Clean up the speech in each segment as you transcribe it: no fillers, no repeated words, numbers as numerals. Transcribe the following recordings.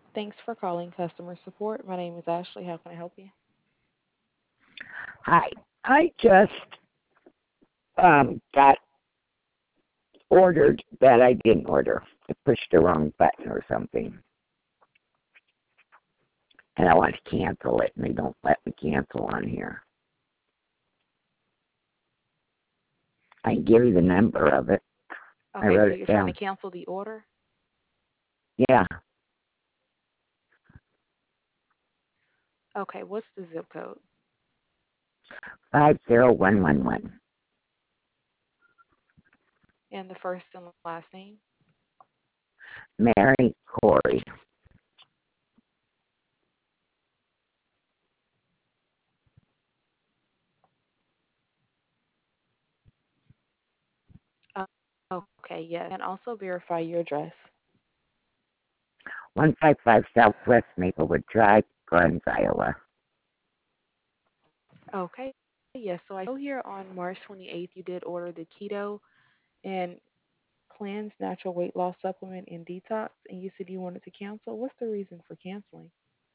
Thanks for calling customer support. My name is Ashley. How can I help you? Hi. I just got ordered that I didn't order. I pushed the wrong button or something. And I want to cancel it, and they don't let me cancel on here. I can give you the number of it. I Okay, wrote so it you're trying to down. cancel the order? Yeah, Okay, what's the zip code? 50111. And the first and last name? Mary Corey. Uh, okay, yes. And also verify your address. 155 Southwest Maplewood Drive, Glens, Iowa. Okay, yes. So I know here on March 28th you did order the keto and cleanse natural weight loss supplement and detox, and you said you wanted to cancel. What's the reason for canceling?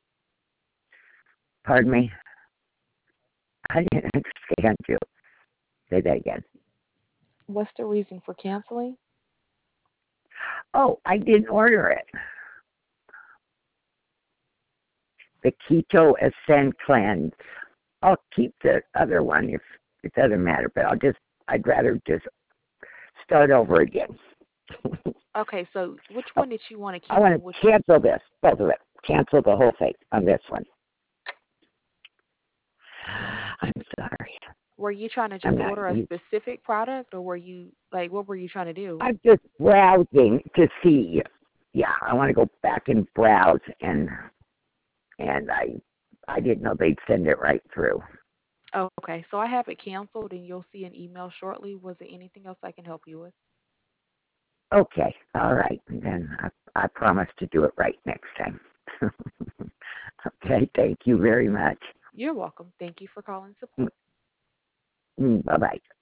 Pardon me? I didn't understand you. Say that again. What's the reason for canceling? Oh, I didn't order it. The Keto Ascend Cleanse. I'll keep the other one if it doesn't matter, but I'd rather just start over again. Okay, so which one did you want to I want cancel? to cancel this, both of it. Cancel the whole thing on this one. I'm sorry. Were you trying to I'm just not. order a specific product, or were you like, what were you trying to do? I'm just browsing to see. Yeah, I want to go back and browse, and I didn't know they'd send it right through. Oh, okay, so I have it canceled, and you'll see an email shortly. Was there anything else I can help you with? Okay, all right. Then I promise to do it right next time. Okay, thank you very much. You're welcome. Thank you for calling support. Bye bye.